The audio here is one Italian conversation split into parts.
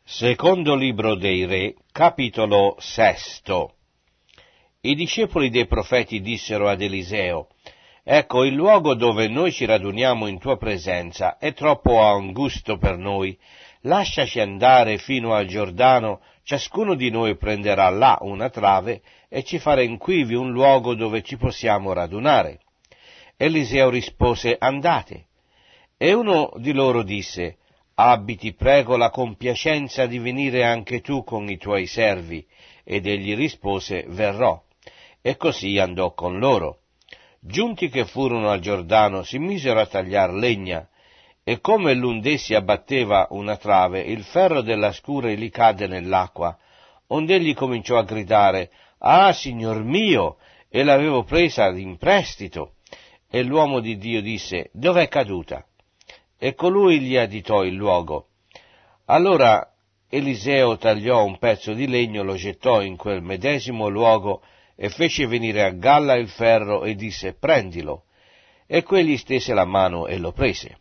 Secondo libro dei Re, capitolo 6. I discepoli dei profeti dissero ad Eliseo: Ecco, il luogo dove noi ci raduniamo in tua presenza è troppo angusto per noi. Lasciaci andare fino al Giordano, ciascuno di noi prenderà là una trave e ci farà in quivi un luogo dove ci possiamo radunare. Eliseo rispose: Andate. E uno di loro disse: Abbi, ti prego, la compiacenza di venire anche tu con i tuoi servi. Ed egli rispose: Verrò. E così andò con loro. Giunti che furono al Giordano, si misero a tagliar legna, e come l'un d'essi abbatteva una trave, il ferro della scure gli cadde nell'acqua, ond'egli cominciò a gridare: Ah, Signor mio! E l'avevo presa in prestito. E l'uomo di Dio disse: Dov'è caduta? E colui gli additò il luogo. Allora Eliseo tagliò un pezzo di legno, lo gettò in quel medesimo luogo e fece venire a galla il ferro e disse: Prendilo. E quegli stese la mano e lo prese.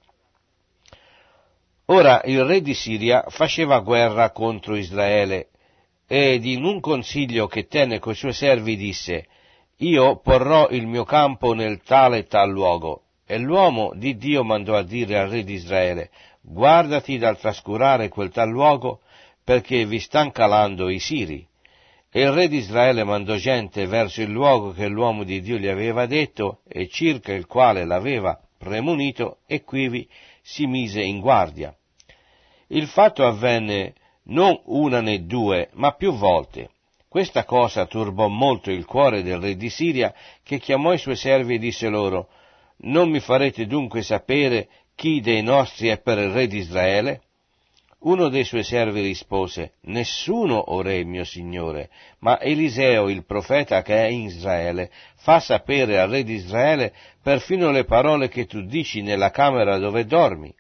Ora il re di Siria faceva guerra contro Israele, ed in un consiglio che tenne coi suoi servi disse: Io porrò il mio campo nel tale e tal luogo. E l'uomo di Dio mandò a dire al re di Israele: Guardati dal trascurare quel tal luogo, perché vi stan calando i siri. E il re di Israele mandò gente verso il luogo che l'uomo di Dio gli aveva detto, e circa il quale l'aveva premunito, e quivi si mise in guardia. Il fatto avvenne non una né due, ma più volte. Questa cosa turbò molto il cuore del re di Siria, che chiamò i suoi servi e disse loro: Non mi farete dunque sapere chi dei nostri è per il re di Israele? Uno dei suoi servi rispose: Nessuno, o re mio signore, ma Eliseo, il profeta che è in Israele, fa sapere al re di Israele perfino le parole che tu dici nella camera dove dormi.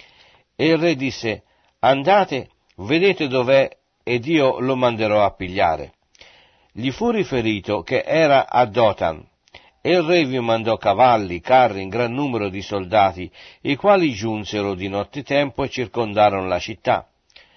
E il re disse: Andate, vedete dov'è, ed io lo manderò a pigliare. Gli fu riferito che era a Dotan. E il re vi mandò cavalli, carri, in gran numero di soldati, i quali giunsero di nottetempo e circondarono la città.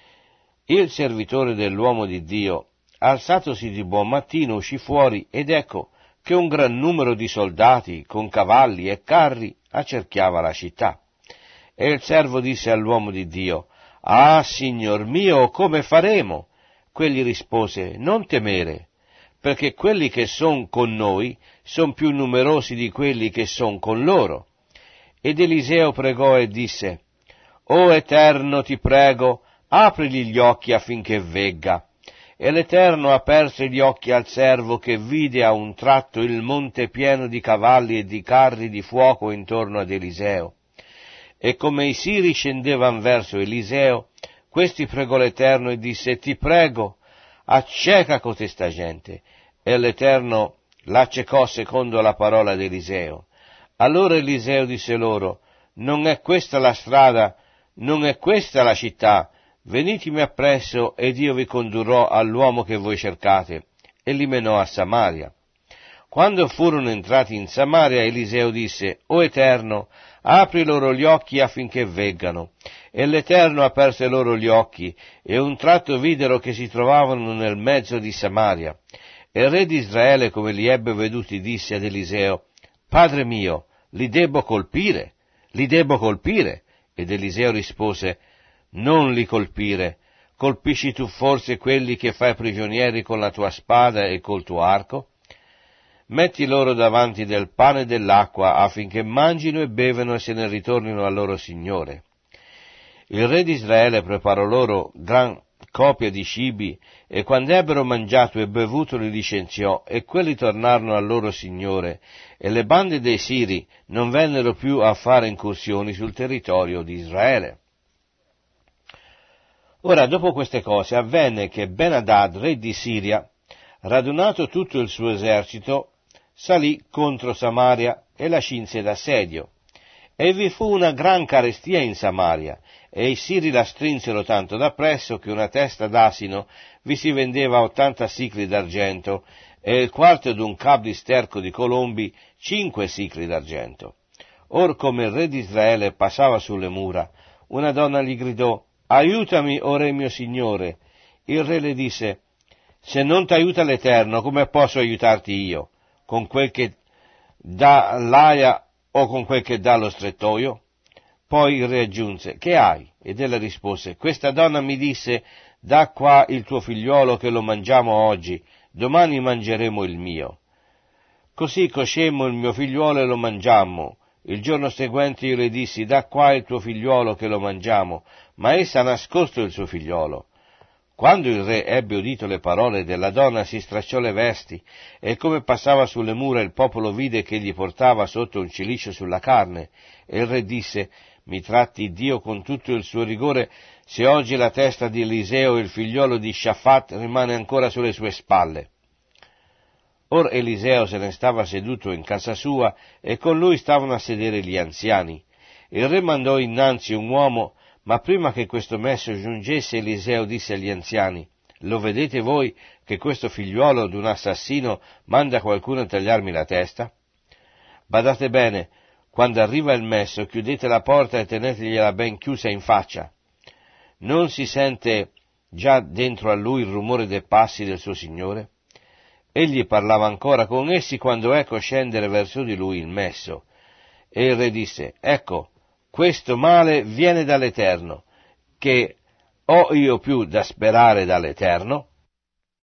Il servitore dell'uomo di Dio, alzatosi di buon mattino, uscì fuori, ed ecco che un gran numero di soldati, con cavalli e carri, accerchiava la città. E il servo disse all'uomo di Dio: Ah, signor mio, come faremo? Quegli rispose: Non temere, perché quelli che son con noi son più numerosi di quelli che son con loro. Ed Eliseo pregò e disse: O Eterno, ti prego, aprigli gli occhi affinché vegga. E l'Eterno aperse gli occhi al servo, che vide a un tratto il monte pieno di cavalli e di carri di fuoco intorno ad Eliseo. E come i siri scendevan verso Eliseo, questi pregò l'Eterno e disse: Ti prego, acceca cotesta gente. E l'Eterno l'accecò secondo la parola di Eliseo. Allora Eliseo disse loro: Non è questa la strada, non è questa la città, venitemi appresso ed io vi condurrò all'uomo che voi cercate. E li menò a Samaria. Quando furono entrati in Samaria, Eliseo disse: O Eterno, apri loro gli occhi affinché veggano. E l'Eterno aperse loro gli occhi, e un tratto videro che si trovavano nel mezzo di Samaria. E il re di Israele, come li ebbe veduti, disse ad Eliseo: Padre mio, li debbo colpire? Li debbo colpire? Ed Eliseo rispose: Non li colpire. Colpisci tu forse quelli che fai prigionieri con la tua spada e col tuo arco? Metti loro davanti del pane e dell'acqua, affinché mangino e bevano e se ne ritornino al loro signore. Il re di Israele preparò loro gran copia di cibi, e quando ebbero mangiato e bevuto li licenziò, e quelli tornarono al loro signore, e le bande dei siri non vennero più a fare incursioni sul territorio di Israele. Ora, dopo queste cose, avvenne che Ben-Hadad, re di Siria, radunato tutto il suo esercito, salì contro Samaria e la cinse d'assedio. E vi fu una gran carestia in Samaria, e i siri la strinsero tanto da presso che una testa d'asino vi si vendeva a 80 sicli d'argento, e il quarto d'un cab di sterco di colombi 5 sicli d'argento. Or come il re di Israele passava sulle mura, una donna gli gridò: aiutami, o re mio signore. Il re le disse: se non t'aiuta l'Eterno, come posso aiutarti io? Con quel che dà l'aia o con quel che dà lo strettoio? Poi il re aggiunse: che hai? Ed ella rispose: questa donna mi disse: da qua il tuo figliuolo che lo mangiamo oggi, domani mangeremo il mio. Così coscemmo il mio figliuolo e lo mangiammo. Il giorno seguente io le dissi: da qua il tuo figliuolo che lo mangiamo, ma essa ha nascosto il suo figliuolo. Quando il re ebbe udito le parole della donna, si stracciò le vesti, e come passava sulle mura il popolo vide che gli portava sotto un cilicio sulla carne. E il re disse: mi tratti Dio con tutto il suo rigore, se oggi la testa di Eliseo, il figliolo di Shafat, rimane ancora sulle sue spalle. Or Eliseo se ne stava seduto in casa sua, e con lui stavano a sedere gli anziani. Il re mandò innanzi un uomo, ma prima che questo messo giungesse, Eliseo disse agli anziani: lo vedete voi che questo figliuolo d'un assassino manda qualcuno a tagliarmi la testa? Badate bene, quando arriva il messo, chiudete la porta e tenetegliela ben chiusa in faccia. Non si sente già dentro a lui il rumore dei passi del suo signore? Egli parlava ancora con essi quando ecco scendere verso di lui il messo. E il re disse: ecco, questo male viene dall'Eterno, che ho io più da sperare dall'Eterno?